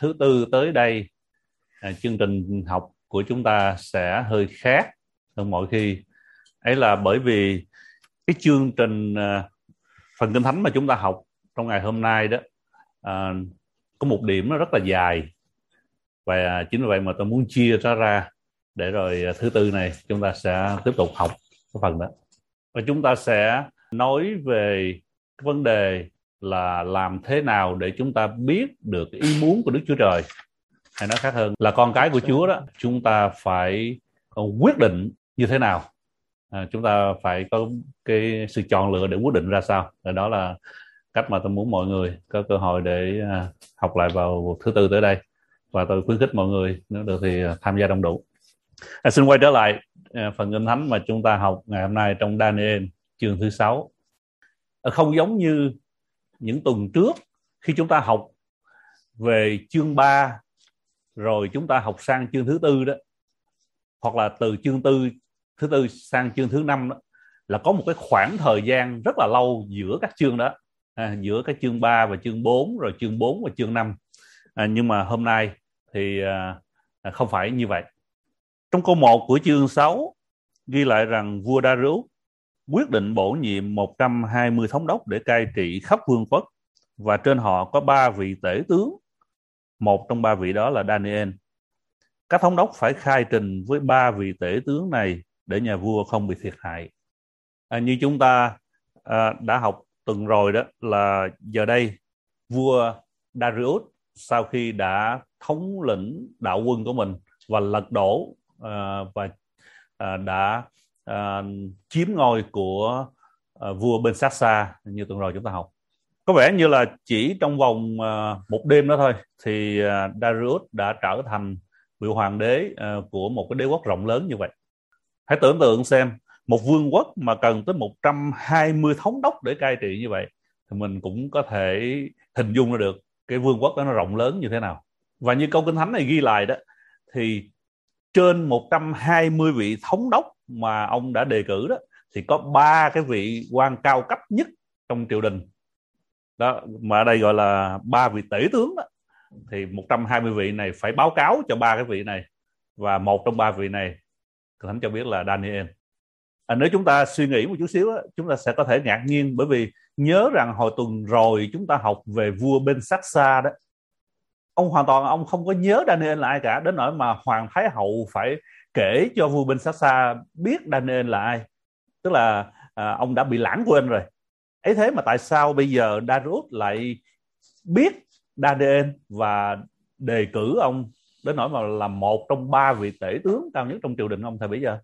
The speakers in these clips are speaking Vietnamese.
thứ tư tới đây, chương trình học của chúng ta sẽ hơi khác hơn mọi khi. Ấy là bởi vì cái chương trình phần Kinh Thánh mà chúng ta học trong ngày hôm nay đó có một điểm nó rất là dài, và chính vì vậy mà tôi muốn chia nó ra để rồi thứ tư này chúng ta sẽ tiếp tục học cái phần đó. Và chúng ta sẽ nói về cái vấn đề là làm thế nào để chúng ta biết được ý muốn của Đức Chúa Trời, hay nói khác hơn là con cái của Chúa đó, chúng ta phải quyết định như thế nào. Chúng ta phải có cái sự chọn lựa để quyết định ra sao. Và đó là cách mà tôi muốn mọi người có cơ hội để học lại vào thứ tư tới đây, và tôi khuyến khích mọi người nếu được thì tham gia đông đủ. Xin quay trở lại phần Kinh Thánh mà chúng ta học ngày hôm nay trong Daniel chương thứ 6. Không giống như những tuần trước khi chúng ta học về chương 3 rồi chúng ta học sang chương thứ tư đó, hoặc là từ chương thứ tư sang chương thứ 5 đó, là có một cái khoảng thời gian rất là lâu giữa các chương đó, giữa các chương 3 và chương 4, rồi chương 4 và chương 5. Nhưng mà hôm nay thì không phải như vậy. Trong câu 1 của chương 6 ghi lại rằng vua Darius quyết định bổ nhiệm 120 thống đốc để cai trị khắp vương quốc, và trên họ có 3 vị tể tướng. Một trong 3 vị đó là Daniel. Các thống đốc phải khai trình với 3 vị tể tướng này để nhà vua không bị thiệt hại. Như chúng ta đã học tuần rồi đó, là giờ đây vua Darius sau khi đã thống lĩnh đạo quân của mình và lật đổ và đã chiếm ngôi của vua Belshazzar như tuần rồi chúng ta học. Có vẻ như là chỉ trong vòng một đêm đó thôi thì Darius đã trở thành vị hoàng đế của một cái đế quốc rộng lớn như vậy. Hãy tưởng tượng xem, một vương quốc mà cần tới 120 thống đốc để cai trị như vậy, thì mình cũng có thể hình dung ra được cái vương quốc đó nó rộng lớn như thế nào. Và như câu Kinh Thánh này ghi lại đó, thì trên 120 vị thống đốc mà ông đã đề cử đó, thì có 3 cái vị quan cao cấp nhất trong triều đình đó, mà ở đây gọi là 3 vị tể tướng đó. Thì 120 vị này phải báo cáo cho 3 cái vị này, và một trong 3 vị này Kinh Thánh cho biết là Daniel. Nếu chúng ta suy nghĩ một chút xíu đó, chúng ta sẽ có thể ngạc nhiên, bởi vì nhớ rằng hồi tuần rồi chúng ta học về vua Belshazzar đó, ông hoàn toàn ông không có nhớ Daniel là ai cả, đến nỗi mà hoàng thái hậu phải kể cho vua Belshazzar biết Daniel là ai, tức là ông đã bị lãng quên rồi. Ấy thế mà tại sao bây giờ Darius lại biết Daniel và đề cử ông đến nỗi mà là một trong 3 vị tể tướng cao nhất trong triều đình ông thời bấy giờ?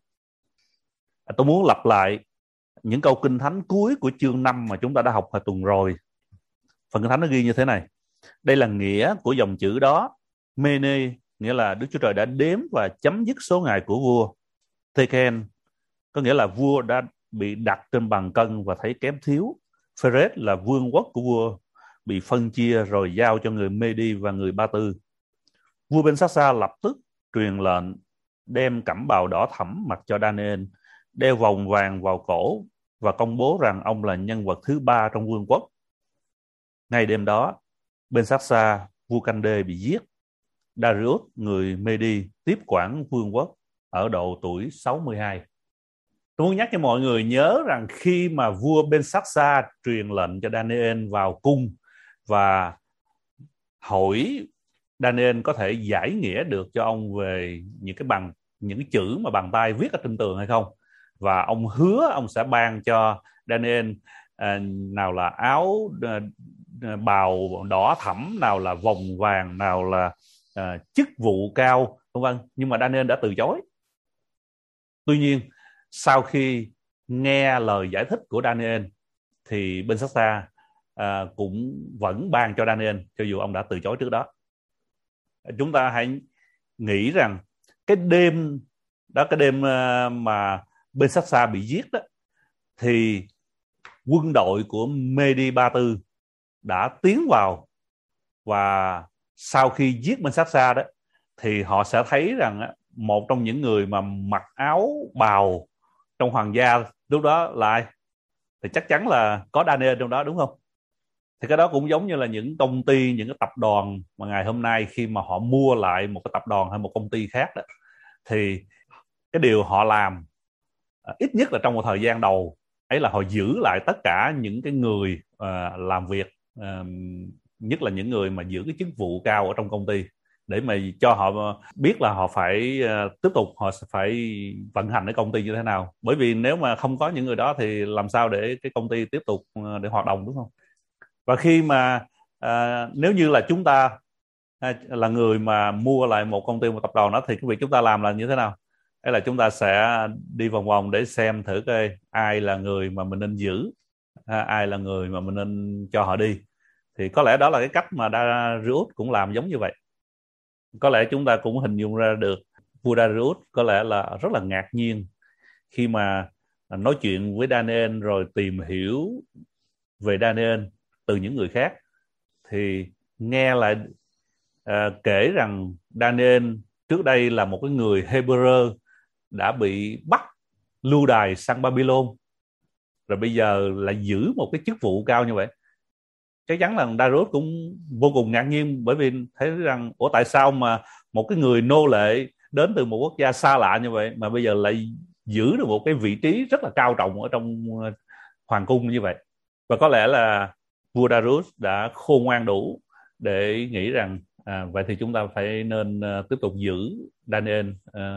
Tôi muốn lặp lại những câu Kinh Thánh cuối của chương 5 mà chúng ta đã học hồi tuần rồi. Phần Kinh Thánh nó ghi như thế này: đây là nghĩa của dòng chữ đó. Mene nghĩa là Đức Chúa Trời đã đếm và chấm dứt số ngày của vua. Teken có nghĩa là vua đã bị đặt trên bàn cân và thấy kém thiếu. Pheres là vương quốc của vua bị phân chia rồi giao cho người Medi và người Ba Tư. Vua Belshazzar lập tức truyền lệnh đem cẩm bào đỏ thẫm mặc cho Daniel, đeo vòng vàng vào cổ và công bố rằng ông là nhân vật thứ 3 trong vương quốc. Ngay đêm đó, Belshazzar, vua Canh-đê bị giết. Darius, người Medi, tiếp quản vương quốc ở độ tuổi 62. Tôi muốn nhắc cho mọi người nhớ rằng khi mà vua Belshazzar truyền lệnh cho Daniel vào cung và hỏi Daniel có thể giải nghĩa được cho ông về những cái chữ mà bàn tay viết ở trên tường hay không, và ông hứa ông sẽ ban cho Daniel nào là áo bào đỏ thẫm, nào là vòng vàng, nào là chức vụ cao, vân vân. Nhưng mà Daniel đã từ chối. Tuy nhiên sau khi nghe lời giải thích của Daniel thì Belshazzar cũng vẫn ban cho Daniel, cho dù ông đã từ chối trước đó. Chúng ta hãy nghĩ rằng cái đêm mà Belshazzar bị giết đó, thì quân đội của Medi Ba Tư đã tiến vào, và sau khi giết Belshazzar đó thì họ sẽ thấy rằng một trong những người mà mặc áo bào trong hoàng gia lúc đó là ai? Thì chắc chắn là có Daniel trong đó, đúng không? Thì cái đó cũng giống như là những công ty, những cái tập đoàn mà ngày hôm nay khi mà họ mua lại một cái tập đoàn hay một công ty khác đó, thì cái điều họ làm ít nhất là trong một thời gian đầu ấy là họ giữ lại tất cả những cái người làm việc, nhất là những người mà giữ cái chức vụ cao ở trong công ty, để mà cho họ biết là họ phải tiếp tục họ sẽ phải vận hành cái công ty như thế nào. Bởi vì nếu mà không có những người đó thì làm sao để cái công ty tiếp tục để hoạt động, đúng không? Và khi mà nếu như là chúng ta là người mà mua lại một công ty, một tập đoàn đó, thì cái việc chúng ta làm là như thế nào? Đấy là chúng ta sẽ đi vòng vòng để xem thử coi ai là người mà mình nên giữ, ai là người mà mình nên cho họ đi. Thì có lẽ đó là cái cách mà Darius cũng làm giống như vậy. Có lẽ chúng ta cũng hình dung ra được vua Darius có lẽ là rất là ngạc nhiên khi mà nói chuyện với Daniel rồi tìm hiểu về Daniel từ những người khác, thì nghe lại kể rằng Daniel trước đây là một cái người Hebrew đã bị bắt lưu đày sang Babylon, rồi bây giờ lại giữ một cái chức vụ cao như vậy. Chắc chắn là Darius cũng vô cùng ngạc nhiên, bởi vì thấy rằng ủa tại sao mà một cái người nô lệ đến từ một quốc gia xa lạ như vậy mà bây giờ lại giữ được một cái vị trí rất là cao trọng ở trong hoàng cung như vậy. Và có lẽ là vua Darius đã khôn ngoan đủ để nghĩ rằng vậy thì chúng ta phải nên tiếp tục giữ Daniel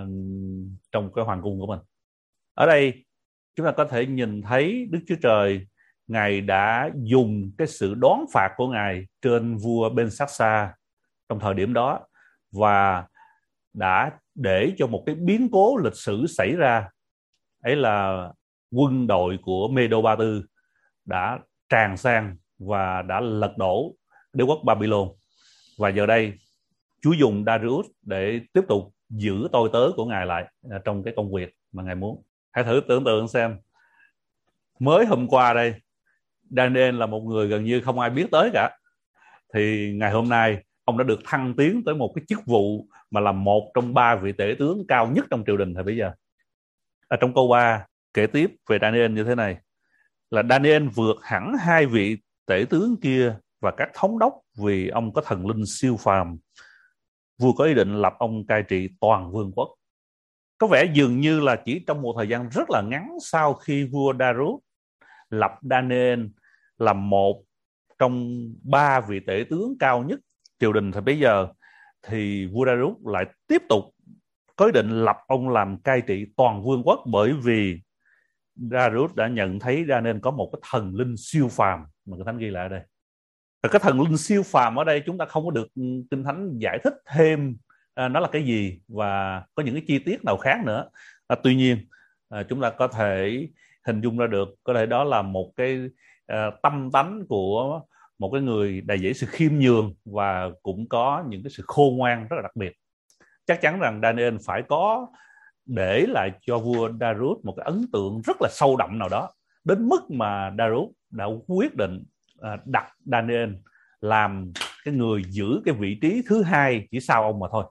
trong cái hoàng cung của mình. Ở đây chúng ta có thể nhìn thấy Đức Chúa Trời Ngài đã dùng cái sự đoán phạt của Ngài trên vua Ben-Saxa trong thời điểm đó, và đã để cho một cái biến cố lịch sử xảy ra. Ấy là quân đội của Medo-Ba Tư đã tràn sang và đã lật đổ đế quốc Babylon. Và giờ đây Chúa dùng Darius để tiếp tục giữ tôi tớ của Ngài lại trong cái công việc mà Ngài muốn. Hãy thử tưởng tượng xem, mới hôm qua đây Daniel là một người gần như không ai biết tới cả, thì ngày hôm nay ông đã được thăng tiến tới một cái chức vụ mà là một trong 3 vị tể tướng cao nhất trong triều đình thời bây giờ. Ở trong câu 3 kể tiếp về Daniel như thế này, là Daniel vượt hẳn 2 vị tể tướng kia và các thống đốc, vì ông có thần linh siêu phàm. Vua có ý định lập ông cai trị toàn vương quốc. Có vẻ dường như là chỉ trong một thời gian rất là ngắn sau khi vua Darius lập Daniel làm một trong 3 vị tể tướng cao nhất triều đình thời bấy giờ, thì vua Darius lại tiếp tục có ý định lập ông làm cai trị toàn vương quốc, bởi vì Darius đã nhận thấy Daniel có một cái thần linh siêu phàm mà Kinh Thánh ghi lại ở đây. Và cái thần linh siêu phàm ở đây chúng ta không có được Kinh Thánh giải thích thêm nó là cái gì và có những cái chi tiết nào khác nữa. Tuy nhiên chúng ta có thể hình dung ra được có thể đó là một cái tâm tánh của một cái người đầy dẫy sự khiêm nhường và cũng có những cái sự khôn ngoan rất là đặc biệt. Chắc chắn rằng Daniel phải có để lại cho vua Darius một cái ấn tượng rất là sâu đậm nào đó, đến mức mà Darius đã quyết định đặt Daniel làm cái người giữ cái vị trí thứ 2 chỉ sau ông mà thôi.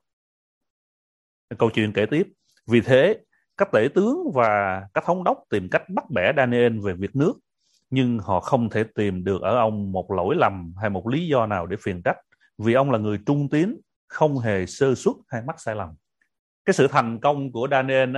Câu chuyện kể tiếp, vì thế các tể tướng và các thống đốc tìm cách bắt bẻ Daniel về việc nước, nhưng họ không thể tìm được ở ông một lỗi lầm hay một lý do nào để phiền trách, vì ông là người trung tín, không hề sơ suất hay mắc sai lầm. Cái sự thành công của Daniel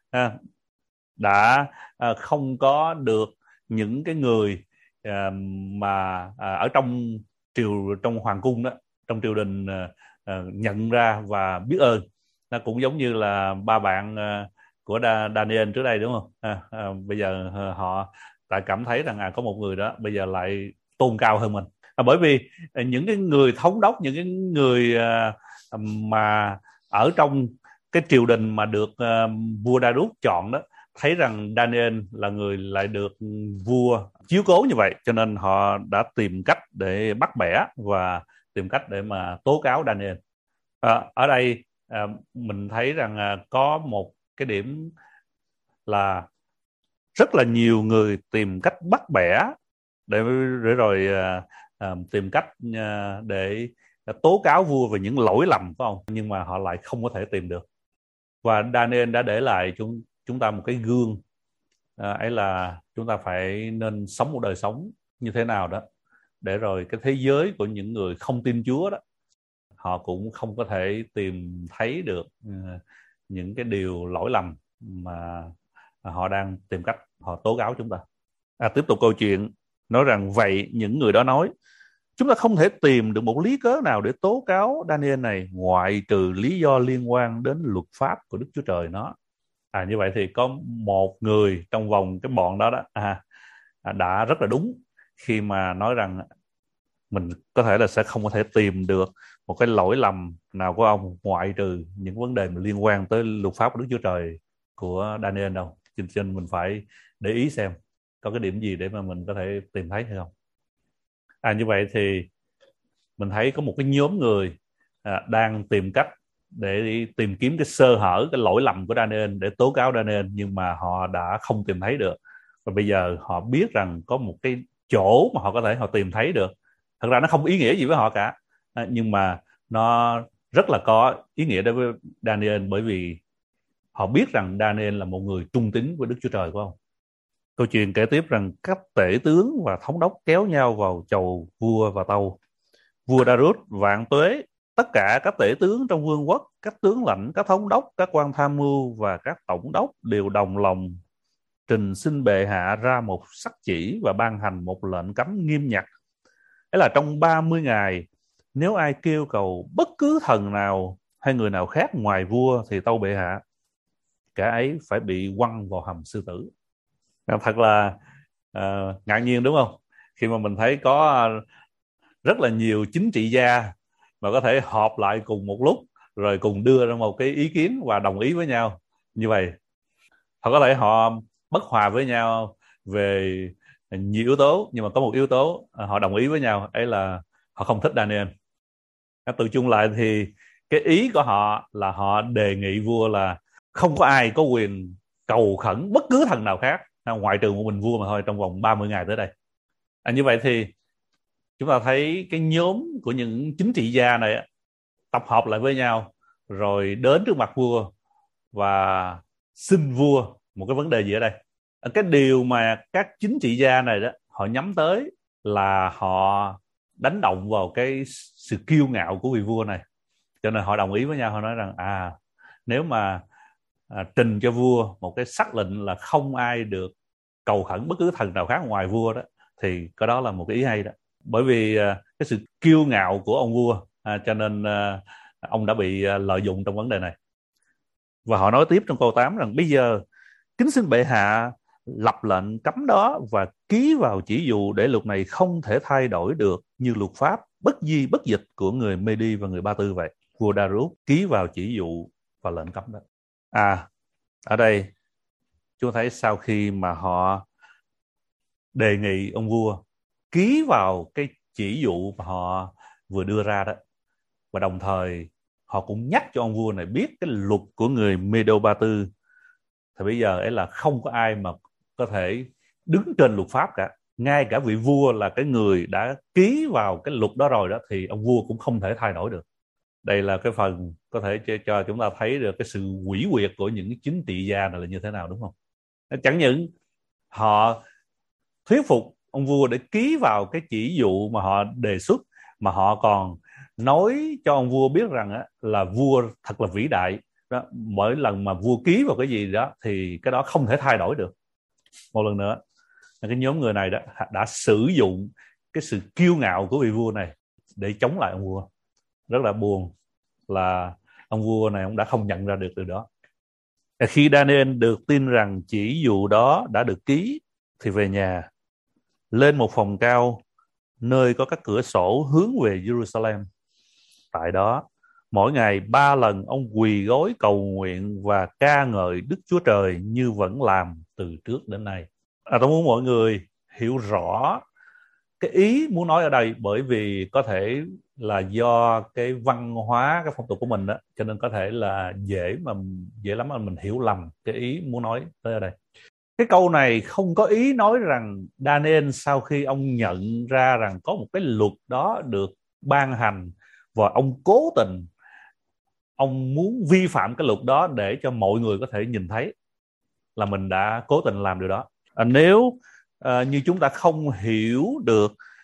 đã không có được những cái người mà ở trong hoàng cung đó, trong triều đình nhận ra và biết ơn. Nó cũng giống như là ba bạn của Daniel trước đây, đúng không? Bây giờ họ lại cảm thấy rằng có một người đó bây giờ lại tôn cao hơn mình. Bởi vì những cái người thống đốc, những cái người mà ở trong cái triều đình mà được vua Darius chọn đó, thấy rằng Daniel là người lại được vua chiếu cố như vậy, cho nên họ đã tìm cách để bắt bẻ và tìm cách để mà tố cáo Daniel. Ở đây mình thấy rằng có một cái điểm là rất là nhiều người tìm cách bắt bẻ để rồi tìm cách để tố cáo vua về những lỗi lầm của ông, nhưng mà họ lại không có thể tìm được. Và Daniel đã để lại chúng ta một cái gương, ấy là chúng ta phải nên sống một đời sống như thế nào đó để rồi cái thế giới của những người không tin Chúa đó, họ cũng không có thể tìm thấy được những cái điều lỗi lầm mà họ đang tìm cách họ tố cáo chúng ta. Tiếp tục câu chuyện nói rằng vậy những người đó nói chúng ta không thể tìm được một lý cớ nào để tố cáo Daniel này ngoại trừ lý do liên quan đến luật pháp của Đức Chúa Trời nó. Như vậy thì có một người trong vòng cái bọn đó đã rất là đúng khi mà nói rằng mình có thể là sẽ không có thể tìm được một cái lỗi lầm nào của ông ngoại trừ những vấn đề mà liên quan tới luật pháp của Đức Chúa Trời của Daniel đâu. Cho nên mình phải để ý xem có cái điểm gì để mà mình có thể tìm thấy hay không. Như vậy thì mình thấy có một cái nhóm người đang tìm cách để đi tìm kiếm cái sơ hở, cái lỗi lầm của Daniel để tố cáo Daniel, nhưng mà họ đã không tìm thấy được. Và bây giờ họ biết rằng có một cái chỗ mà họ có thể họ tìm thấy được. Thật ra nó không ý nghĩa gì với họ cả, nhưng mà nó rất là có ý nghĩa đối với Daniel, bởi vì họ biết rằng Daniel là một người trung tín với Đức Chúa Trời của ông. Câu chuyện kể tiếp rằng các tể tướng và thống đốc kéo nhau vào chầu vua và tâu: vua Đa-rút vạn tuế, tất cả các tể tướng trong vương quốc, các tướng lãnh, các thống đốc, các quan tham mưu và các tổng đốc đều đồng lòng trình xin bệ hạ ra một sắc chỉ và ban hành một lệnh cấm nghiêm ngặt. Ấy là trong 30 ngày, nếu ai kêu cầu bất cứ thần nào hay người nào khác ngoài vua thì tâu bệ hạ, cả ấy phải bị quăng vào hầm sư tử. Thật là ngạc nhiên đúng không? Khi mà mình thấy có rất là nhiều chính trị gia mà có thể họp lại cùng một lúc rồi cùng đưa ra một cái ý kiến và đồng ý với nhau như vậy. Họ có thể họ bất hòa với nhau về nhiều yếu tố, nhưng mà có một yếu tố họ đồng ý với nhau, ấy là họ không thích Daniel. Tự chung lại thì cái ý của họ là họ đề nghị vua là không có ai có quyền cầu khẩn bất cứ thần nào khác ngoại trừ một mình vua mà thôi trong vòng 30 ngày tới đây. Như vậy thì chúng ta thấy cái nhóm của những chính trị gia này tập hợp lại với nhau rồi đến trước mặt vua và xin vua một cái vấn đề gì ở đây. Cái điều mà các chính trị gia này đó họ nhắm tới là họ đánh động vào cái sự kiêu ngạo của vị vua này, cho nên họ đồng ý với nhau. Họ nói rằng nếu mà trình cho vua một cái sắc lệnh là không ai được cầu khẩn bất cứ thần nào khác ngoài vua đó, thì cái đó là một cái ý hay đó. Bởi vì cái sự kiêu ngạo của ông vua cho nên ông đã bị lợi dụng trong vấn đề này. Và họ nói tiếp trong câu 8 rằng bây giờ kính xin bệ hạ lập lệnh cấm đó và ký vào chỉ dụ để luật này không thể thay đổi được như luật pháp bất di bất dịch của người Medi và người Ba Tư vậy. Vua Đa-rút ký vào chỉ dụ và lệnh cấm đó. Ở đây chúng thấy sau khi mà họ đề nghị ông vua ký vào cái chỉ dụ mà họ vừa đưa ra đó, và đồng thời họ cũng nhắc cho ông vua này biết cái luật của người Medo Ba Tư, thì bây giờ ấy là không có ai mà có thể đứng trên luật pháp cả. Ngay cả vị vua là cái người đã ký vào cái luật đó rồi đó, thì ông vua cũng không thể thay đổi được. Đây là cái phần có thể cho chúng ta thấy được cái sự quỷ quyệt của những chính trị gia này là như thế nào, đúng không? Chẳng những họ thuyết phục ông vua để ký vào cái chỉ dụ mà họ đề xuất, mà họ còn nói cho ông vua biết rằng là vua thật là vĩ đại đó. Mỗi lần mà vua ký vào cái gì đó thì cái đó không thể thay đổi được. Một lần nữa, cái nhóm người này đã sử dụng cái sự kiêu ngạo của vị vua này để chống lại ông vua. Rất là buồn là ông vua này ông đã không nhận ra được điều đó. Khi Daniel được tin rằng chỉ dụ đó đã được ký thì về nhà, lên một phòng cao nơi có các cửa sổ hướng về Jerusalem. Tại đó, mỗi ngày 3 lần ông quỳ gối cầu nguyện và ca ngợi Đức Chúa Trời như vẫn làm từ trước đến nay. Tôi muốn mọi người hiểu rõ cái ý muốn nói ở đây, bởi vì có thể là do cái văn hóa, cái phong tục của mình đó, cho nên có thể là dễ lắm mà mình hiểu lầm cái ý muốn nói tới ở đây. Cái câu này không có ý nói rằng Daniel sau khi ông nhận ra rằng có một cái luật đó được ban hành và ông cố tình ông muốn vi phạm cái luật đó để cho mọi người có thể nhìn thấy là mình đã cố tình làm điều đó. Nếu như chúng ta không hiểu được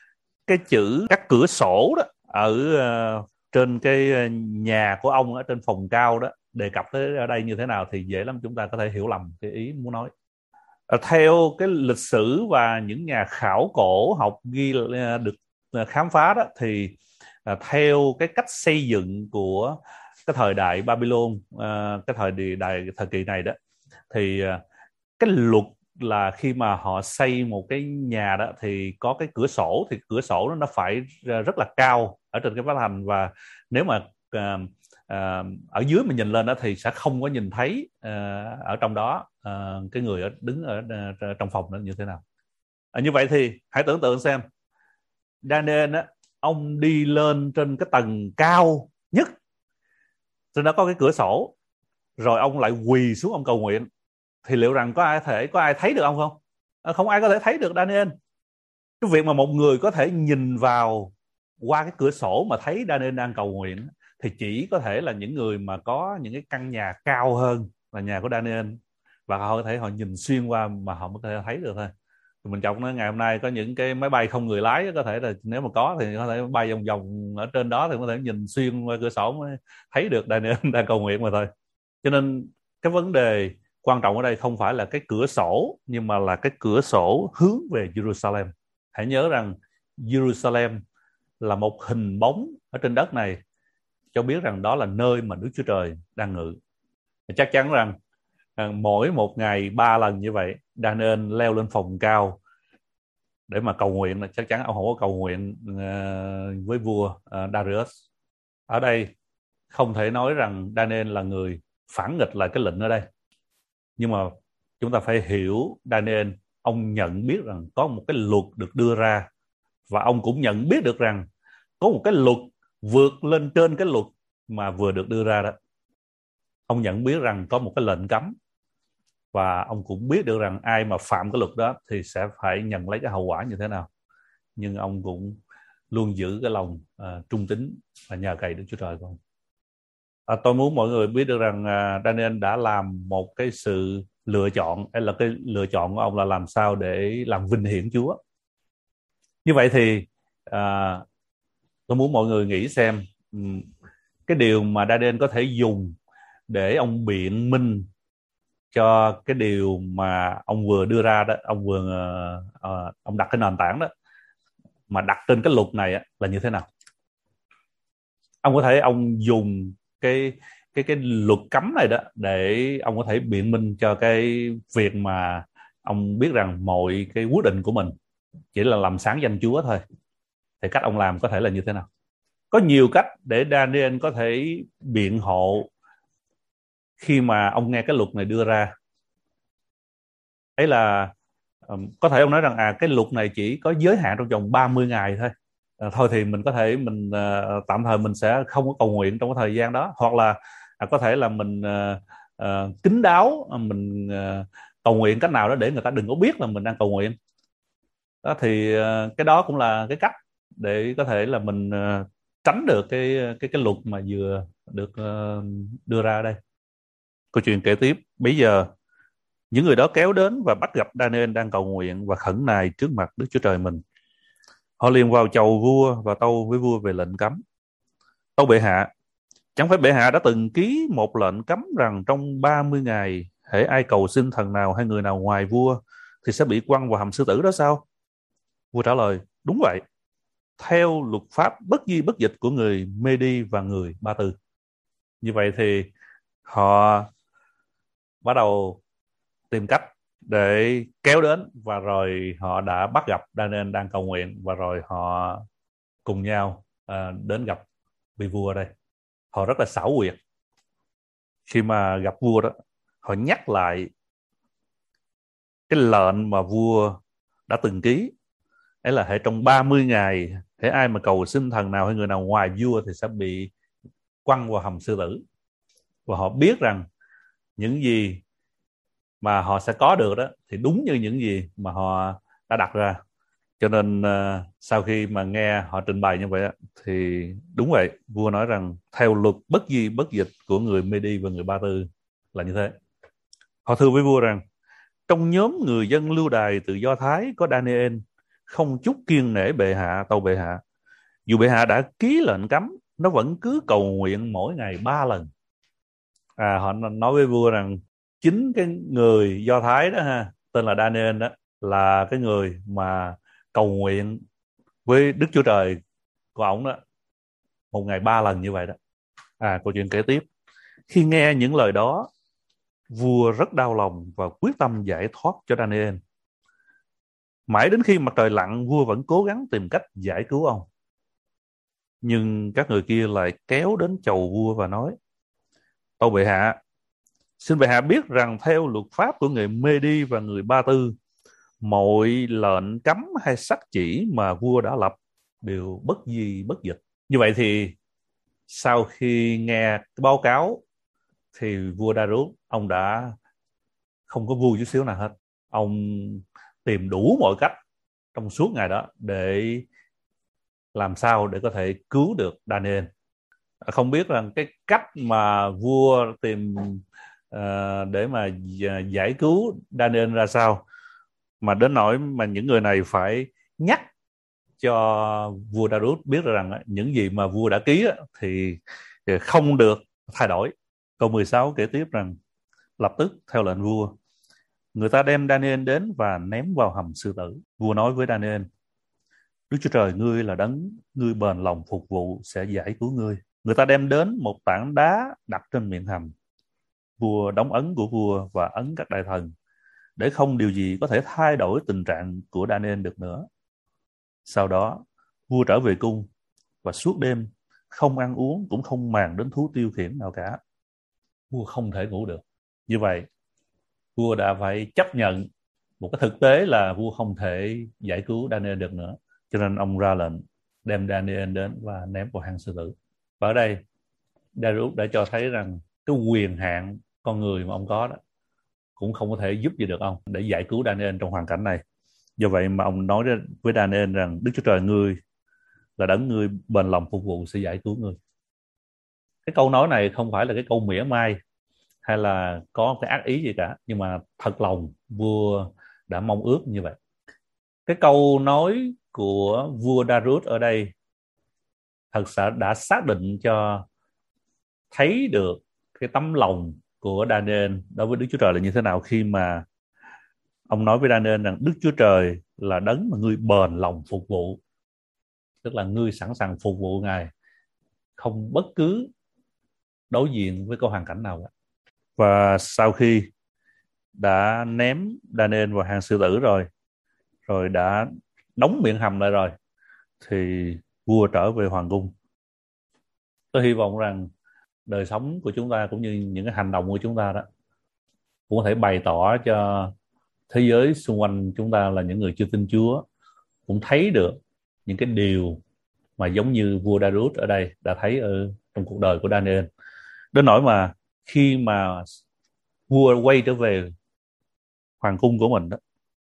cái chữ các cửa sổ đó ở trên cái nhà của ông ở trên phòng cao đó đề cập tới ở đây như thế nào thì dễ lắm chúng ta có thể hiểu lầm cái ý muốn nói. Theo cái lịch sử và những nhà khảo cổ học được khám phá đó thì theo cái cách xây dựng của cái thời đại Babylon, cái thời kỳ này đó thì cái luật là khi mà họ xây một cái nhà đó thì có cái cửa sổ, thì cửa sổ nó phải rất là cao ở trên cái vách thành, và nếu mà ở dưới mình nhìn lên đó thì sẽ không có nhìn thấy ở trong đó cái người đứng ở trong phòng đó như thế nào. Như vậy thì hãy tưởng tượng xem Daniel á, ông đi lên trên cái tầng cao nhất, trên đó có cái cửa sổ, rồi ông lại quỳ xuống ông cầu nguyện, thì liệu rằng có ai thấy được ông không? Không ai có thể thấy được Daniel. Cái việc mà một người có thể nhìn vào qua cái cửa sổ mà thấy Daniel đang cầu nguyện thì chỉ có thể là những người mà có những cái căn nhà cao hơn là nhà của Daniel, và họ có thể họ nhìn xuyên qua mà họ mới có thể thấy được thôi. Thì mình chọc nó ngày hôm nay có những cái máy bay không người lái, có thể là nếu mà có thì có thể bay vòng vòng ở trên đó thì có thể nhìn xuyên qua cửa sổ mới thấy được Daniel đang cầu nguyện mà thôi. Cho nên cái vấn đề quan trọng ở đây không phải là cái cửa sổ, nhưng mà là cái cửa sổ hướng về Jerusalem. Hãy nhớ rằng Jerusalem là một hình bóng ở trên đất này, cho biết rằng đó là nơi mà Đức Chúa Trời đang ngự. Chắc chắn rằng mỗi một ngày 3 lần như vậy, Daniel leo lên phòng cao để mà cầu nguyện, là chắc chắn ông không có cầu nguyện với vua Darius. Ở đây không thể nói rằng Daniel là người phản nghịch lại cái lệnh ở đây, nhưng mà chúng ta phải hiểu Daniel, ông nhận biết rằng có một cái luật được đưa ra, và ông cũng nhận biết được rằng có một cái luật vượt lên trên cái luật mà vừa được đưa ra đó. Ông nhận biết rằng có một cái lệnh cấm, và ông cũng biết được rằng ai mà phạm cái luật đó thì sẽ phải nhận lấy cái hậu quả như thế nào. Nhưng ông cũng luôn giữ cái lòng trung tín và nhờ cậy Đức Chúa Trời của ông. Tôi muốn mọi người biết được rằng Daniel đã làm một cái sự lựa chọn, hay là cái lựa chọn của ông là làm sao để làm vinh hiển Chúa. Như vậy thì tôi muốn mọi người nghĩ xem cái điều mà Daniel có thể dùng để ông biện minh cho cái điều mà ông vừa đưa ra đó, ông đặt cái nền tảng đó mà đặt trên cái luật này là như thế nào. Ông có thể ông dùng cái luật cấm này đó để ông có thể biện minh cho cái việc mà ông biết rằng mọi cái quyết định của mình chỉ là làm sáng danh Chúa thôi. Thì cách ông làm có thể là như thế nào? Có nhiều cách để Daniel có thể biện hộ khi mà ông nghe cái luật này đưa ra. Ấy là có thể ông nói rằng cái luật này chỉ có giới hạn trong vòng 30 ngày thôi. Thôi thì mình có thể tạm thời mình sẽ không có cầu nguyện trong cái thời gian đó, hoặc là có thể là mình kín đáo, mình cầu nguyện cách nào đó để người ta đừng có biết là mình đang cầu nguyện. Đó thì cái đó cũng là cái cách để có thể là mình tránh được cái luật mà vừa được đưa ra ở đây. Câu chuyện kể tiếp. Bây giờ những người đó kéo đến và bắt gặp Daniel đang cầu nguyện và khẩn nài trước mặt Đức Chúa Trời mình. Họ liền vào chầu vua và tâu với vua về lệnh cấm. Tâu bệ hạ, chẳng phải bệ hạ đã từng ký một lệnh cấm rằng trong 30 ngày hễ ai cầu xin thần nào hay người nào ngoài vua thì sẽ bị quăng vào hầm sư tử đó sao? Vua trả lời, đúng vậy, theo luật pháp bất di bất dịch của người Medi và người Ba Tư. Như vậy thì họ bắt đầu tìm cách để kéo đến, và rồi họ đã bắt gặp Daniel đang cầu nguyện, và rồi họ cùng nhau đến gặp vị vua ở đây. Họ rất là xảo quyệt. Khi mà gặp vua đó, họ nhắc lại cái lệnh mà vua đã từng ký, ấy là hệ trong 30 ngày hễ ai mà cầu xin thần nào hay người nào ngoài vua thì sẽ bị quăng vào hầm sư tử. Và họ biết rằng những gì mà họ sẽ có được đó thì đúng như những gì mà họ đã đặt ra. Cho nên sau khi mà nghe họ trình bày như vậy thì đúng vậy, vua nói rằng theo luật bất di bất dịch của người Medi và người Ba Tư là như thế. Họ thưa với vua rằng trong nhóm người dân lưu đày từ Do Thái có Daniel, không chút kiêng nể bệ hạ, tâu bệ hạ. Dù bệ hạ đã ký lệnh cấm, nó vẫn cứ cầu nguyện mỗi ngày 3 lần. Họ nói với vua rằng chính cái người Do Thái đó ha, tên là Daniel đó, là cái người mà cầu nguyện với Đức Chúa Trời của ổng đó một ngày 3 lần như vậy đó. Câu chuyện kể tiếp. Khi nghe những lời đó, vua rất đau lòng và quyết tâm giải thoát cho Daniel. Mãi đến khi mặt trời lặn, vua vẫn cố gắng tìm cách giải cứu ông. Nhưng các người kia lại kéo đến chầu vua và nói: tâu bệ hạ, xin bệ hạ biết rằng theo luật pháp của người Mê-đi và người Ba Tư, mọi lệnh cấm hay sắc chỉ mà vua đã lập đều bất di bất dịch. Như vậy thì sau khi nghe cái báo cáo thì vua Darius, ông đã không có vui chút xíu nào hết. Ông tìm đủ mọi cách trong suốt ngày đó để làm sao để có thể cứu được Daniel. Không biết rằng cái cách mà vua tìm để mà giải cứu Daniel ra sao, mà đến nỗi mà những người này phải nhắc cho vua Darius biết rằng những gì mà vua đã ký thì không được thay đổi. Câu 16 kể tiếp rằng lập tức theo lệnh vua, người ta đem Daniel đến và ném vào hầm sư tử. Vua nói với Daniel: Đức Chúa Trời ngươi là đấng ngươi bền lòng phục vụ sẽ giải cứu ngươi. Người ta đem đến một tảng đá đặt trên miệng hầm. Vua đóng ấn của vua và ấn các đại thần để không điều gì có thể thay đổi tình trạng của Daniel được nữa. Sau đó vua trở về cung và suốt đêm không ăn uống cũng không màng đến thú tiêu khiển nào cả. Vua không thể ngủ được. Như vậy vua đã phải chấp nhận một cái thực tế là vua không thể giải cứu Daniel được nữa, cho nên ông ra lệnh đem Daniel đến và ném vào hang sư tử. Và ở đây Darius đã cho thấy rằng cái quyền hạn con người mà ông có đó cũng không có thể giúp gì được ông để giải cứu Daniel trong hoàn cảnh này. Do vậy mà ông nói với Daniel rằng Đức Chúa Trời ngươi là đấng ngươi bền lòng phục vụ sẽ giải cứu ngươi. Cái câu nói này không phải là cái câu mỉa mai hay là có cái ác ý gì cả, nhưng mà thật lòng vua đã mong ước như vậy. Cái câu nói của vua Darius ở đây thật sự đã xác định cho thấy được cái tấm lòng của Daniel đối với Đức Chúa Trời là như thế nào, khi mà ông nói với Daniel rằng Đức Chúa Trời là đấng mà ngươi bền lòng phục vụ, tức là ngươi sẵn sàng phục vụ Ngài không bất cứ đối diện với cái hoàn cảnh nào cả. Và sau khi đã ném Daniel vào hang sư tử rồi đã đóng miệng hầm lại rồi, thì vua trở về hoàng cung. Tôi hy vọng rằng đời sống của chúng ta cũng như những cái hành động của chúng ta đó cũng có thể bày tỏ cho thế giới xung quanh chúng ta là những người chưa tin Chúa cũng thấy được những cái điều mà giống như vua Darius ở đây đã thấy ở trong cuộc đời của Daniel. Đến nỗi mà khi mà vua quay trở về hoàng cung của mình đó,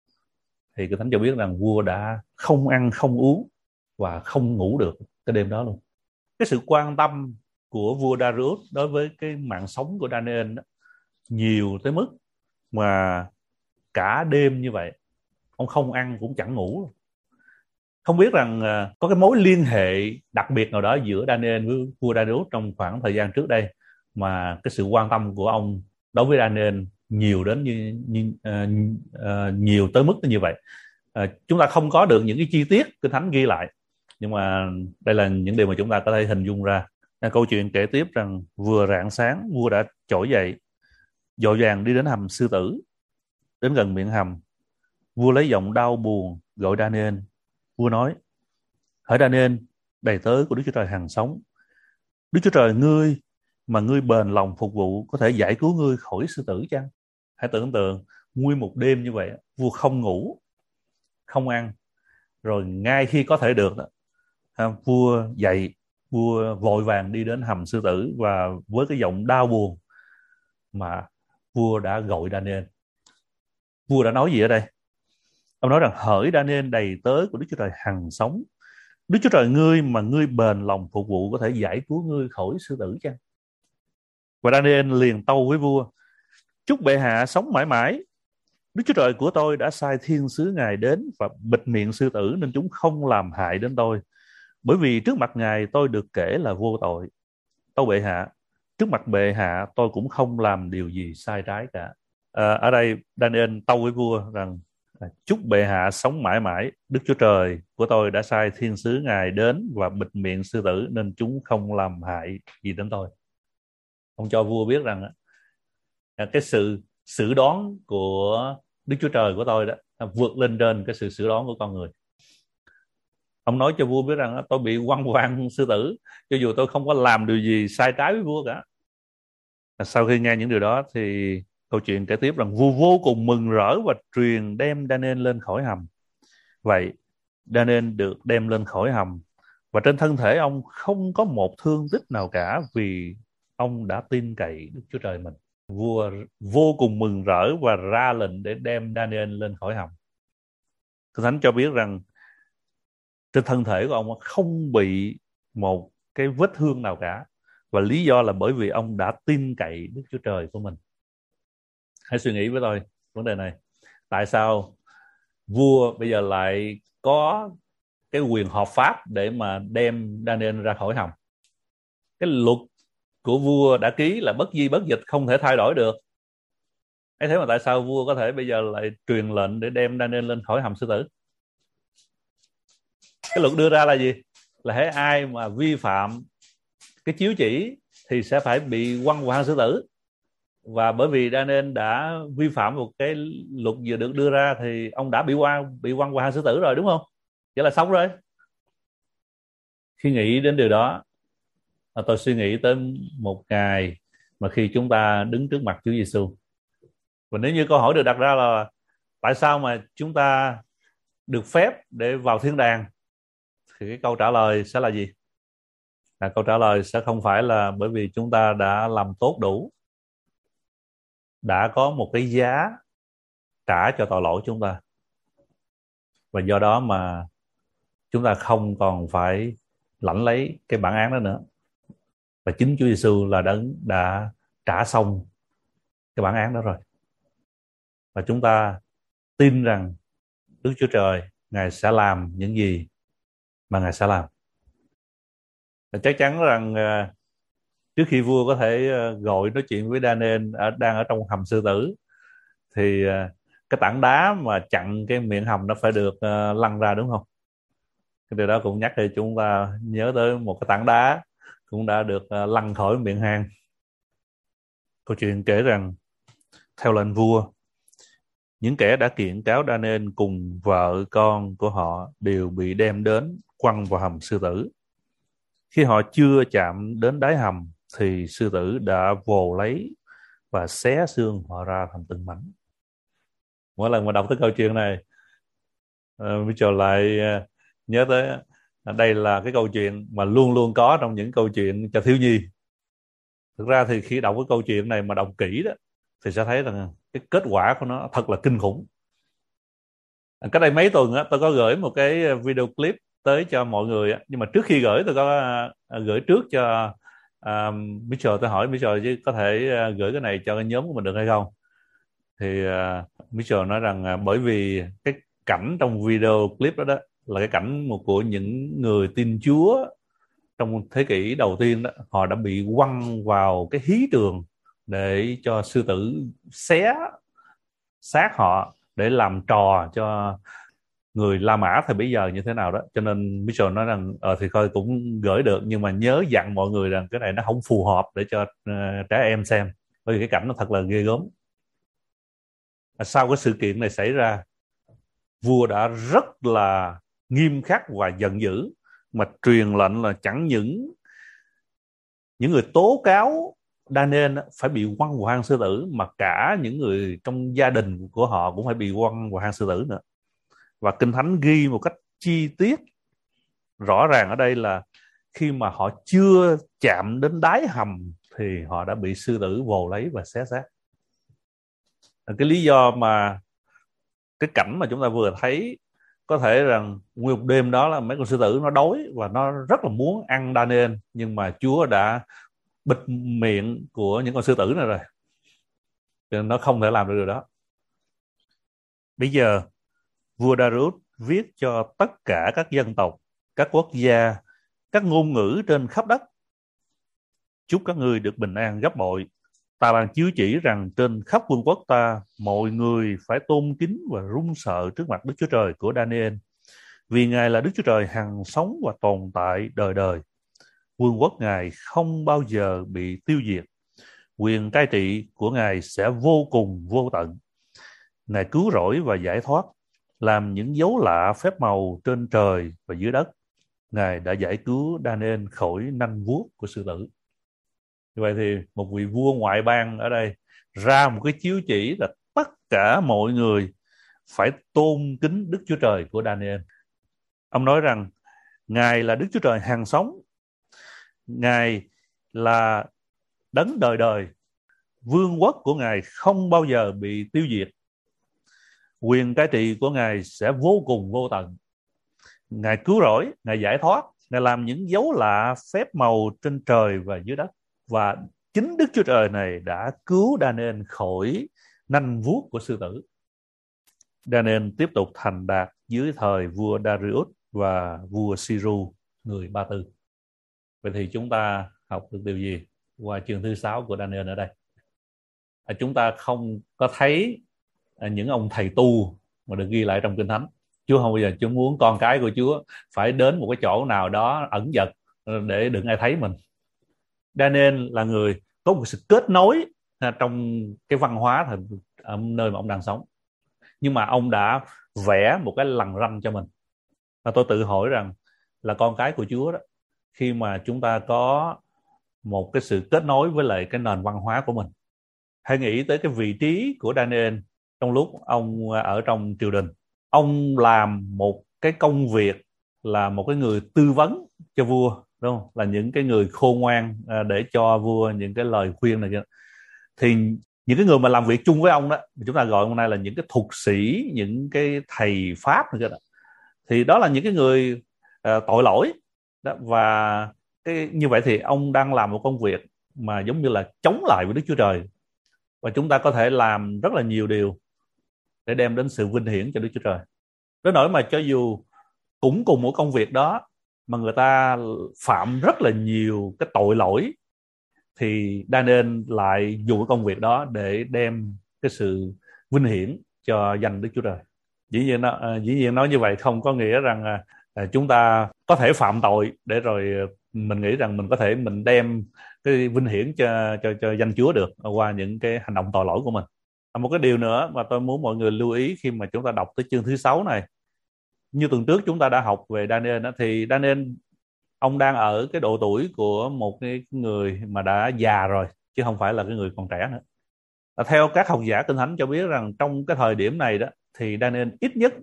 thì Kinh Thánh cho biết rằng vua đã không ăn không uống và không ngủ được cái đêm đó luôn. Cái sự quan tâm của vua Darius đối với cái mạng sống của Daniel đó, nhiều tới mức mà cả đêm như vậy ông không ăn cũng chẳng ngủ. Không biết rằng có cái mối liên hệ đặc biệt nào đó giữa Daniel với vua Darius trong khoảng thời gian trước đây mà cái sự quan tâm của ông đối với Daniel nhiều đến nhiều tới mức như vậy. Chúng ta không có được những cái chi tiết Kinh Thánh ghi lại, nhưng mà đây là những điều mà chúng ta có thể hình dung ra. Câu chuyện kể tiếp rằng vừa rạng sáng, vua đã trỗi dậy, vội vàng đi đến hầm sư tử. Đến gần miệng hầm, vua lấy giọng đau buồn gọi Daniel. Vua nói: hỡi Daniel, đầy tớ của Đức Chúa Trời hằng sống, Đức Chúa Trời ngươi mà ngươi bền lòng phục vụ có thể giải cứu ngươi khỏi sư tử chăng? Hãy tưởng tượng nguyên một đêm như vậy, vua không ngủ không ăn, rồi ngay khi có thể được vua dậy, vua vội vàng đi đến hầm sư tử, và với cái giọng đau buồn mà vua đã gọi Daniel. Vua đã nói gì ở đây? Ông nói rằng: hỡi Daniel, đầy tớ của Đức Chúa Trời hằng sống, Đức Chúa Trời ngươi mà ngươi bền lòng phục vụ có thể giải cứu ngươi khỏi sư tử chăng? Và Daniel liền tâu với vua: chúc bệ hạ sống mãi mãi. Đức Chúa Trời của tôi đã sai thiên sứ Ngài đến và bịt miệng sư tử nên chúng không làm hại đến tôi. Bởi vì trước mặt Ngài tôi được kể là vô tội. Tâu bệ hạ, trước mặt bệ hạ tôi cũng không làm điều gì sai trái cả. Ở đây Daniel tâu với vua rằng chúc bệ hạ sống mãi mãi. Đức Chúa Trời của tôi đã sai thiên sứ Ngài đến và bịt miệng sư tử nên chúng không làm hại gì đến tôi. Ông cho vua biết rằng cái sự xử đoán của Đức Chúa Trời của tôi đó vượt lên trên cái sự xử đoán của con người. Ông nói cho vua biết rằng tôi bị quăng quang sư tử cho dù tôi không có làm điều gì sai trái với vua cả. Sau khi nghe những điều đó thì câu chuyện kể tiếp rằng vua vô cùng mừng rỡ và truyền đem Daniel lên khỏi hầm. Vậy Daniel được đem lên khỏi hầm và trên thân thể ông không có một thương tích nào cả vì ông đã tin cậy Đức Chúa Trời mình. Vua vô cùng mừng rỡ và ra lệnh để đem Daniel lên khỏi hầm. Kinh Thánh cho biết rằng trên thân thể của ông không bị một cái vết thương nào cả, và lý do là bởi vì ông đã tin cậy Đức Chúa Trời của mình. Hãy suy nghĩ với tôi vấn đề này. Tại sao vua bây giờ lại có cái quyền hợp pháp để mà đem Daniel ra khỏi hầm? Cái luật của vua đã ký là bất di bất dịch, không thể thay đổi được. Ấy thế mà tại sao vua có thể bây giờ lại truyền lệnh để đem Daniel lên khỏi hầm sư tử? Cái luật đưa ra là gì? Là hễ ai mà vi phạm cái chiếu chỉ thì sẽ phải bị quăng vào hang sư tử. Và bởi vì Daniel đã vi phạm một cái luật vừa được đưa ra thì ông đã bị quăng vào hang sư tử rồi, đúng không? Vậy là xong rồi. Khi nghĩ đến điều đó, tôi suy nghĩ tới một ngày mà khi chúng ta đứng trước mặt Chúa Giêsu. Và nếu như câu hỏi được đặt ra là tại sao mà chúng ta được phép để vào thiên đàng, thì cái câu trả lời sẽ là gì? Câu trả lời sẽ không phải là bởi vì chúng ta đã làm tốt đủ, đã có một cái giá trả cho tội lỗi chúng ta, và do đó mà chúng ta không còn phải lãnh lấy cái bản án đó nữa. Và chính Chúa Giêsu là đấng đã trả xong cái bản án đó rồi. Và chúng ta tin rằng Đức Chúa Trời Ngài sẽ làm những gì mà Ngài sẽ làm. Và chắc chắn rằng trước khi vua có thể gọi nói chuyện với Daniel đang ở trong hầm sư tử thì cái tảng đá mà chặn cái miệng hầm nó phải được lăn ra, đúng không? Cái điều đó cũng nhắc cho chúng ta nhớ tới một cái tảng đá cũng đã được lăn khỏi miệng hang. Câu chuyện kể rằng theo lệnh vua, những kẻ đã kiện cáo Daniel cùng vợ con của họ đều bị đem đến quăng vào hầm sư tử. Khi họ chưa chạm đến đáy hầm thì sư tử đã vồ lấy và xé xương họ ra thành từng mảnh. Mỗi lần mà đọc tới câu chuyện này, Mitchell lại nhớ tới đây là cái câu chuyện mà luôn luôn có trong những câu chuyện cho thiếu nhi. Thực ra thì khi đọc cái câu chuyện này mà đọc kỹ đó thì sẽ thấy rằng cái kết quả của nó thật là kinh khủng. Cách đây mấy tuần tôi có gửi một cái video clip tới cho mọi người, nhưng mà trước khi gửi tôi có gửi trước cho Mitchell. Tôi hỏi Mitchell chứ có thể gửi cái này cho cái nhóm của mình được hay không, thì Mitchell nói rằng bởi vì cái cảnh trong video clip đó là cái cảnh của những người tin Chúa trong thế kỷ đầu tiên đó, họ đã bị quăng vào cái hí trường để cho sư tử xé xác họ để làm trò cho người La Mã thời bấy giờ như thế nào đó. Cho nên Mitchell nói rằng thì coi cũng gửi được, nhưng mà nhớ dặn mọi người rằng cái này nó không phù hợp để cho trẻ em xem, bởi vì cái cảnh nó thật là ghê gớm. Sau cái sự kiện này xảy ra, vua đã rất là nghiêm khắc và giận dữ, mà truyền lệnh là chẳng những người tố cáo Daniel phải bị quăng vào hang sư tử, mà cả những người trong gia đình của họ cũng phải bị quăng vào hang sư tử nữa. Và Kinh Thánh ghi một cách chi tiết rõ ràng ở đây là khi mà họ chưa chạm đến đáy hầm thì họ đã bị sư tử vồ lấy và xé xác. Cái lý do mà cái cảnh mà chúng ta vừa thấy, có thể rằng nguyên một đêm đó là mấy con sư tử nó đói và nó rất là muốn ăn Daniel, nhưng mà Chúa đã bịt miệng của những con sư tử này rồi, cho nên nó không thể làm được điều đó. Bây giờ vua Darius viết cho tất cả các dân tộc, các quốc gia, các ngôn ngữ trên khắp đất: chúc các ngươi được bình an gấp bội. Ta ban chiếu chỉ rằng trên khắp vương quốc ta, mọi người phải tôn kính và run sợ trước mặt Đức Chúa Trời của Daniel, vì Ngài là Đức Chúa Trời hằng sống và tồn tại đời đời. Vương quốc Ngài không bao giờ bị tiêu diệt. Quyền cai trị của Ngài sẽ vô cùng vô tận. Ngài cứu rỗi và giải thoát, làm những dấu lạ phép màu trên trời và dưới đất. Ngài đã giải cứu Daniel khỏi nanh vuốt của sư tử. Như vậy thì một vị vua ngoại bang ở đây ra một cái chiếu chỉ là tất cả mọi người phải tôn kính Đức Chúa Trời của Daniel. Ông nói rằng Ngài là Đức Chúa Trời hằng sống, Ngài là đấng đời đời, vương quốc của Ngài không bao giờ bị tiêu diệt, quyền cai trị của Ngài sẽ vô cùng vô tận. Ngài cứu rỗi, Ngài giải thoát, Ngài làm những dấu lạ phép màu trên trời và dưới đất. Và chính Đức Chúa Trời này đã cứu Daniel khỏi nanh vuốt của sư tử. Daniel tiếp tục thành đạt dưới thời vua Darius và vua Siru, người Ba Tư. Vậy thì chúng ta học được điều gì qua chương thứ 6 của Daniel ở đây? Chúng ta không có thấy những ông thầy tu mà được ghi lại trong Kinh Thánh. Chúa không bao giờ Chúa muốn con cái của Chúa phải đến một cái chỗ nào đó ẩn dật để đừng ai thấy mình. Daniel là người có một sự kết nối trong cái văn hóa ở nơi mà ông đang sống. Nhưng mà ông đã vẽ một cái lằn ranh cho mình. Và tôi tự hỏi rằng là con cái của Chúa đó, khi mà chúng ta có một cái sự kết nối với lại cái nền văn hóa của mình, hãy nghĩ tới cái vị trí của Daniel trong lúc ông ở trong triều đình. Ông làm một cái công việc là một cái người tư vấn cho vua, đúng không? Là những cái người khôn ngoan để cho vua những cái lời khuyên này. Thì những cái người mà làm việc chung với ông đó, chúng ta gọi hôm nay là những cái thuật sĩ, những cái thầy pháp này đó, thì đó là những cái người tội lỗi đó. Và như vậy thì ông đang làm một công việc mà giống như là chống lại với Đức Chúa Trời. Và chúng ta có thể làm rất là nhiều điều để đem đến sự vinh hiển cho Đức Chúa Trời. Đến nỗi mà cho dù cũng cùng một công việc đó mà người ta phạm rất là nhiều cái tội lỗi, thì Daniel lại dùng cái công việc đó để đem cái sự vinh hiển cho danh Đức Chúa Trời. Dĩ nhiên nói như vậy không có nghĩa rằng chúng ta có thể phạm tội để rồi mình nghĩ rằng mình có thể mình đem cái vinh hiển cho danh Chúa được qua những cái hành động tội lỗi của mình. Một cái điều nữa mà tôi muốn mọi người lưu ý khi mà chúng ta đọc tới chương thứ 6 này, như tuần trước chúng ta đã học về Daniel đó, thì Daniel ông đang ở cái độ tuổi của một cái người mà đã già rồi, chứ không phải là cái người còn trẻ nữa. Theo các học giả Kinh Thánh cho biết rằng trong cái thời điểm này đó thì Daniel ít nhất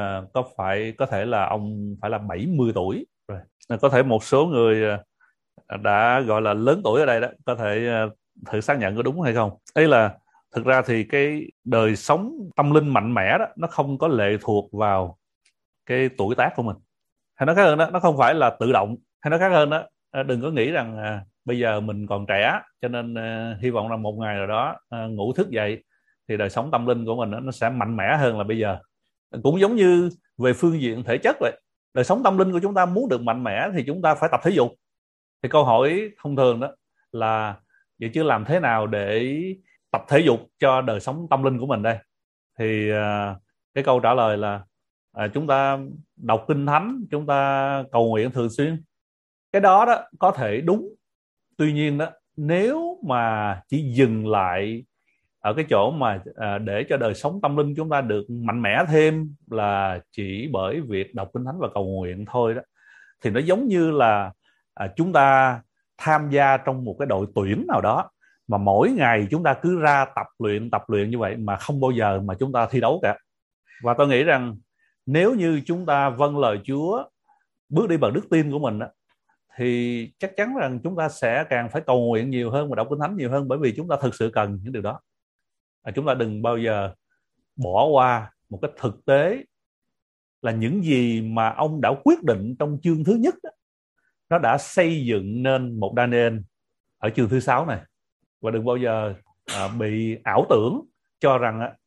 có thể là ông phải là 70 tuổi rồi. Có thể một số người đã gọi là lớn tuổi ở đây đó có thể thử xác nhận có đúng hay không. Đây là thực ra thì cái đời sống tâm linh mạnh mẽ đó nó không có lệ thuộc vào cái tuổi tác của mình. Hay nói khác hơn đó, nó không phải là tự động. Hay nói khác hơn đó, đừng có nghĩ rằng bây giờ mình còn trẻ cho nên hy vọng là một ngày nào đó ngủ thức dậy thì đời sống tâm linh của mình nó sẽ mạnh mẽ hơn là bây giờ. Cũng giống như về phương diện thể chất vậy, đời sống tâm linh của chúng ta muốn được mạnh mẽ thì chúng ta phải tập thể dục. Thì câu hỏi thông thường đó là vậy chứ làm thế nào để tập thể dục cho đời sống tâm linh của mình đây? Thì cái câu trả lời là chúng ta đọc Kinh Thánh, chúng ta cầu nguyện thường xuyên. Cái đó đó có thể đúng. Tuy nhiên đó, nếu mà chỉ dừng lại ở cái chỗ mà để cho đời sống tâm linh chúng ta được mạnh mẽ thêm là chỉ bởi việc đọc Kinh Thánh và cầu nguyện thôi đó, thì nó giống như là chúng ta tham gia trong một cái đội tuyển nào đó mà mỗi ngày chúng ta cứ ra tập luyện như vậy mà không bao giờ mà chúng ta thi đấu cả. Và tôi nghĩ rằng nếu như chúng ta vâng lời Chúa, bước đi bằng đức tin của mình đó, thì chắc chắn rằng chúng ta sẽ càng phải cầu nguyện nhiều hơn và đọc Kinh Thánh nhiều hơn, bởi vì chúng ta thực sự cần những điều đó. Chúng ta đừng bao giờ bỏ qua một cái thực tế là những gì mà ông đã quyết định trong chương thứ nhất đó, nó đã xây dựng nên một Daniel ở chương thứ 6 này. Và đừng bao giờ bị ảo tưởng cho rằng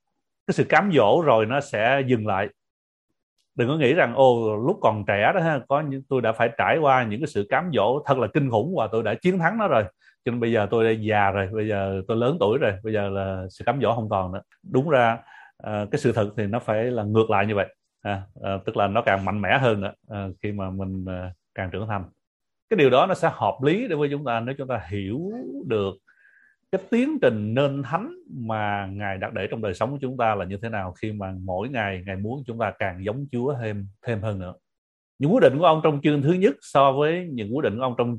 cái sự cám dỗ rồi nó sẽ dừng lại. Đừng có nghĩ rằng lúc còn trẻ đó ha, tôi đã phải trải qua những cái sự cám dỗ thật là kinh khủng và tôi đã chiến thắng nó rồi, cho nên bây giờ tôi đã già rồi, bây giờ tôi lớn tuổi rồi, bây giờ là sự cám dỗ không còn nữa. Đúng ra cái sự thật thì nó phải là ngược lại như vậy, tức là nó càng mạnh mẽ hơn nữa khi mà mình càng trưởng thành. Cái điều đó nó sẽ hợp lý đối với chúng ta nếu chúng ta hiểu được cái tiến trình nên thánh mà Ngài đặt để trong đời sống của chúng ta là như thế nào, khi mà mỗi ngày Ngài muốn chúng ta càng giống Chúa thêm hơn nữa. Những quyết định của ông trong chương thứ nhất so với những quyết định của ông trong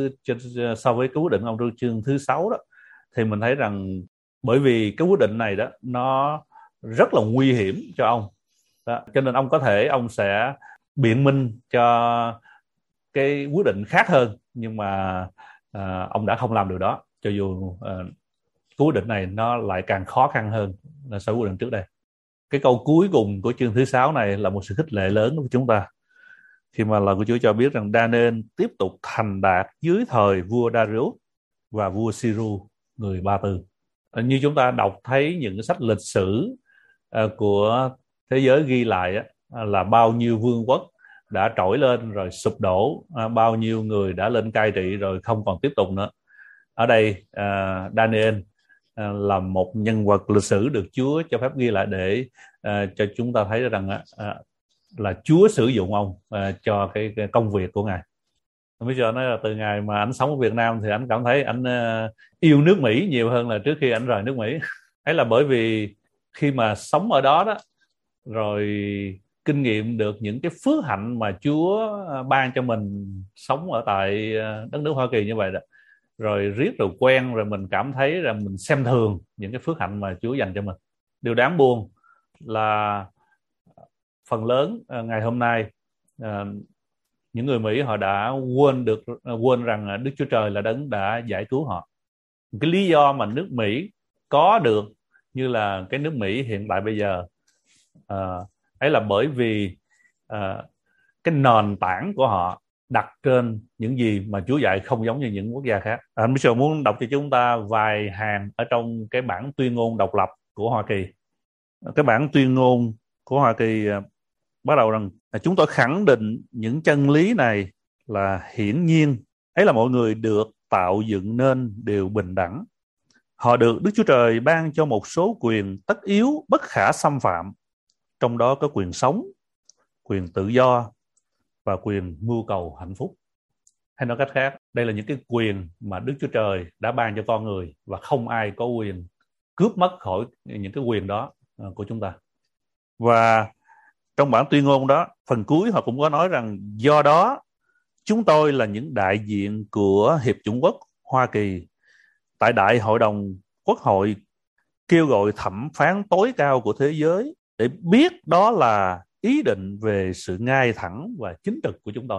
so với cái quyết định của ông trong chương thứ 6 đó, thì mình thấy rằng bởi vì cái quyết định này đó nó rất là nguy hiểm cho ông đó, cho nên ông sẽ biện minh cho cái quyết định khác hơn, nhưng mà ông đã không làm điều đó, cho dù quyết định này nó lại càng khó khăn hơn so với quyết định trước đây. Cái câu cuối cùng của chương thứ 6 này là một sự khích lệ lớn của chúng ta, khi mà lời của Chúa cho biết rằng Daniel tiếp tục thành đạt dưới thời vua Darius và vua Siru người Ba Tư. Như chúng ta đọc thấy những sách lịch sử của thế giới ghi lại là bao nhiêu vương quốc đã trỗi lên rồi sụp đổ, bao nhiêu người đã lên cai trị rồi không còn tiếp tục nữa. Ở đây Daniel là một nhân vật lịch sử được Chúa cho phép ghi lại để cho chúng ta thấy rằng là Chúa sử dụng ông cho cái công việc của Ngài. Bây giờ nói là từ ngày mà anh sống ở Việt Nam thì anh cảm thấy anh yêu nước Mỹ nhiều hơn là trước khi anh rời nước Mỹ. Ấy là bởi vì khi mà sống ở đó đó, rồi kinh nghiệm được những cái phước hạnh mà Chúa ban cho mình sống ở tại đất nước Hoa Kỳ như vậy đó, rồi riết rồi quen rồi mình cảm thấy rằng mình xem thường những cái phước hạnh mà Chúa dành cho mình. Điều đáng buồn là phần lớn ngày hôm nay những người Mỹ họ đã quên rằng Đức Chúa Trời là đấng đã giải cứu họ. Cái lý do mà nước Mỹ có được như là cái nước Mỹ hiện tại bây giờ ấy là bởi vì cái nền tảng của họ đặt trên những gì mà Chúa dạy, không giống như những quốc gia khác. Anh bây giờ muốn đọc cho chúng ta vài hàng ở trong cái bản tuyên ngôn độc lập của Hoa Kỳ. Cái bản tuyên ngôn của Hoa Kỳ bắt đầu rằng chúng tôi khẳng định những chân lý này là hiển nhiên, ấy là mọi người được tạo dựng nên đều bình đẳng. Họ được Đức Chúa Trời ban cho một số quyền tất yếu bất khả xâm phạm, trong đó có quyền sống, quyền tự do và quyền mưu cầu hạnh phúc. Hay nói cách khác, đây là những cái quyền mà Đức Chúa Trời đã ban cho con người và không ai có quyền cướp mất khỏi những cái quyền đó của chúng ta. Và trong bản tuyên ngôn đó, phần cuối họ cũng có nói rằng do đó chúng tôi là những đại diện của Hiệp chủng quốc Hoa Kỳ tại Đại hội đồng Quốc hội kêu gọi thẩm phán tối cao của thế giới để biết đó là ý định về sự ngay thẳng và chính trực của chúng tôi.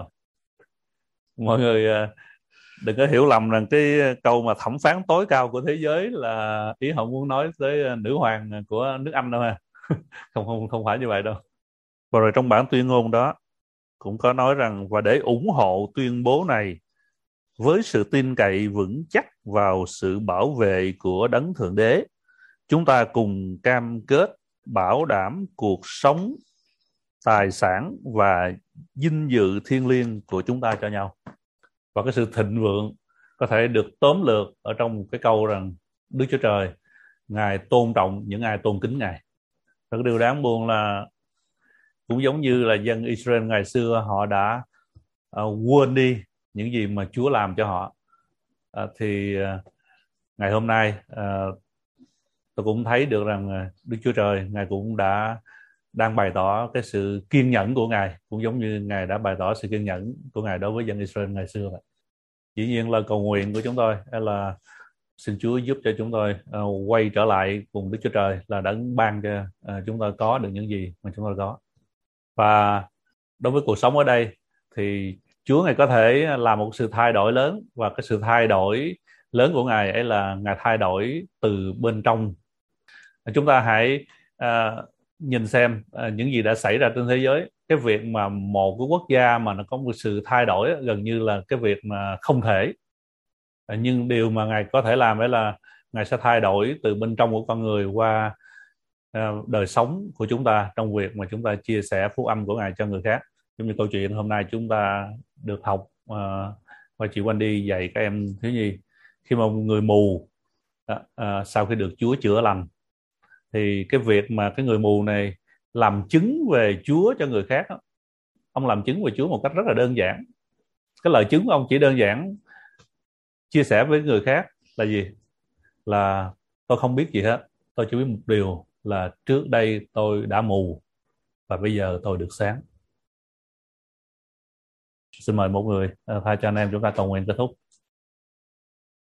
Mọi người đừng có hiểu lầm rằng cái câu mà thẩm phán tối cao của thế giới là ý họ muốn nói tới nữ hoàng của nước Anh đâu ha. Không phải như vậy đâu. Và rồi trong bản tuyên ngôn đó cũng có nói rằng và để ủng hộ tuyên bố này với sự tin cậy vững chắc vào sự bảo vệ của Đấng Thượng Đế, chúng ta cùng cam kết bảo đảm cuộc sống, tài sản và vinh dự thiêng liêng của chúng ta cho nhau. Và cái sự thịnh vượng có thể được tóm lược ở trong cái câu rằng Đức Chúa Trời, Ngài tôn trọng những ai tôn kính Ngài. Và cái điều đáng buồn là cũng giống như là dân Israel ngày xưa, họ đã quên đi những gì mà Chúa làm cho họ. Thì ngày hôm nay tôi cũng thấy được rằng Đức Chúa Trời Ngài cũng đang bày tỏ cái sự kiên nhẫn của Ngài, cũng giống như Ngài đã bày tỏ sự kiên nhẫn của Ngài đối với dân Israel ngày xưa vậy. Dĩ nhiên là cầu nguyện của chúng tôi là xin Chúa giúp cho chúng tôi quay trở lại cùng Đức Chúa Trời là đấng ban cho chúng tôi có được những gì mà chúng tôi có. Và đối với cuộc sống ở đây thì Chúa Ngài có thể làm một sự thay đổi lớn, và cái sự thay đổi lớn của Ngài ấy là Ngài thay đổi từ bên trong. Chúng ta hãy nhìn xem những gì đã xảy ra trên thế giới. Cái việc mà một cái quốc gia mà nó có một sự thay đổi gần như là cái việc mà không thể. Nhưng điều mà Ngài có thể làm ấy là Ngài sẽ thay đổi từ bên trong của con người qua đời sống của chúng ta trong việc mà chúng ta chia sẻ phúc âm của Ngài cho người khác. Giống như câu chuyện hôm nay chúng ta được học qua chị Wendy dạy các em thiếu nhi, khi mà một người mù sau khi được Chúa chữa lành, thì cái việc mà cái người mù này làm chứng về Chúa cho người khác đó, ông làm chứng về Chúa một cách rất là đơn giản. Cái lời chứng của ông chỉ đơn giản chia sẻ với người khác là gì? Là tôi không biết gì hết, tôi chỉ biết một điều là trước đây tôi đã mù và bây giờ tôi được sáng. Xin mời một người thay cho anh em chúng ta cầu nguyện kết thúc.